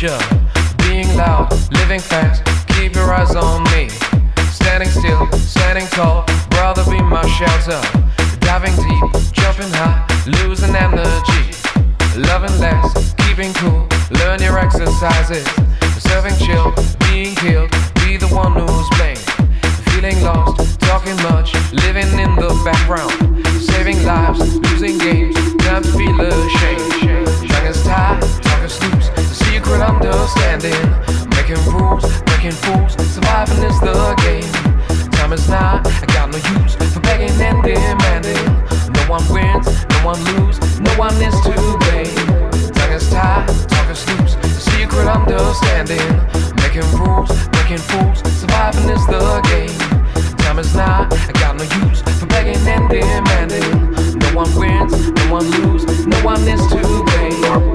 nature. Being loud, living fast, keep your eyes on me. Standing still, standing tall, brother be my shelter. Diving deep, jumping high, losing energy. Loving less, keeping cool, learn your exercises. Serving chill, being killed, be the one who's blamed. Feeling lost, talking much, living in the background. Saving lives, losing games, time to feel ashamed. Tongue is tied, talk is loose, the secret understanding. Making rules, breaking fools, surviving is the game. Time is not, I got no use for begging and demanding. No one wins, no one loses, no one is to blame. Tongue is tied, talk is loose, the secret understanding. Making rules, breaking fools, surviving is the game. Time is not, I got no use for begging and demanding. No one wins, no one loses, no one is to blame.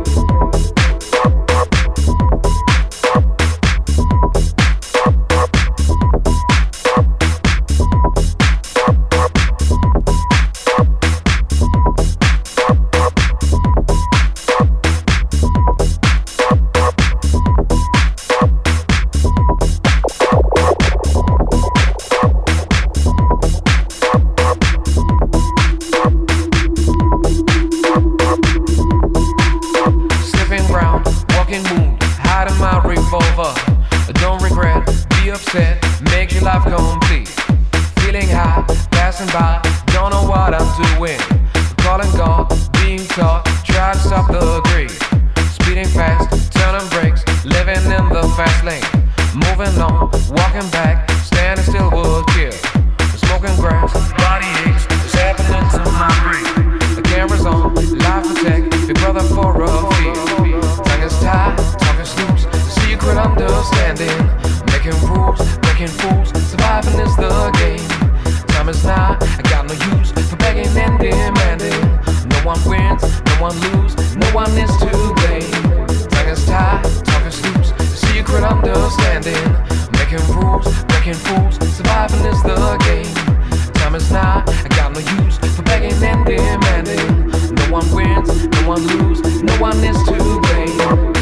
Don't regret, be upset, make your life complete. Feeling high, passing by, don't know what I'm doing. Calling God, being taught, try to stop the greed. Speeding fast, turning brakes, living in the fast lane. Moving on, walking back, standing still would kill. Smoking grass, body aches, it's happening to my brain. The camera's on, live protect, your brother for a feel. Tongue is tied, talk is loose, secret understanding. Making rules, breaking fools, surviving is the game. Time is not, I got no use for begging and demanding. No one wins, no one loses, no one is to blame. Tongue is tied, talk is loose, secret understanding. Making rules, breaking fools, surviving is the game. Time is not, I got no use for begging and demanding. No one wins, no one loses, no one is to blame.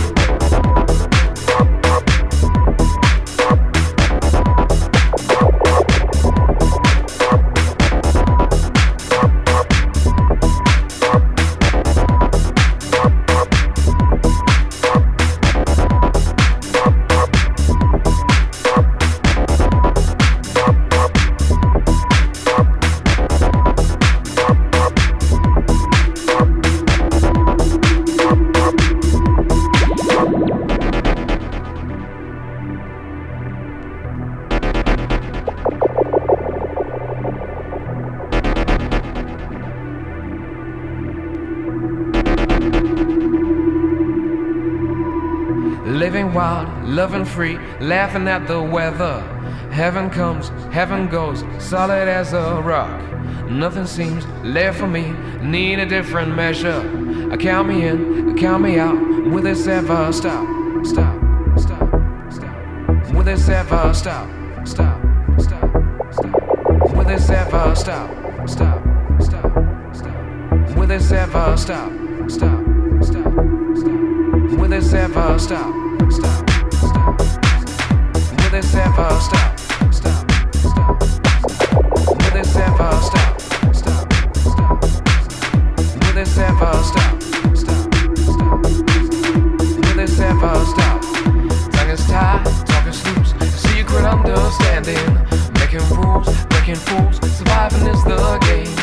Living wild, loving free, laughing at the weather. Heaven comes, heaven goes, solid as a rock. Nothing seems left for me, need a different measure. Count me in, count me out, will this ever stop? Stop, stop, stop. Will this ever stop? Stop, stop, stop. Will this ever stop? Stop, stop, stop. Will this ever stop? Stop, stop, stop. Will this ever stop? Stop, stop, stop. Will this ever stop? Stop, stop, stop. Will this ever stop? Stop, stop, stop. Will this ever stop? Stop, stop, stop. Will this ever stop? Tongue is tied, talk is loose, secret understanding. Making rules, breaking fools, surviving is the game.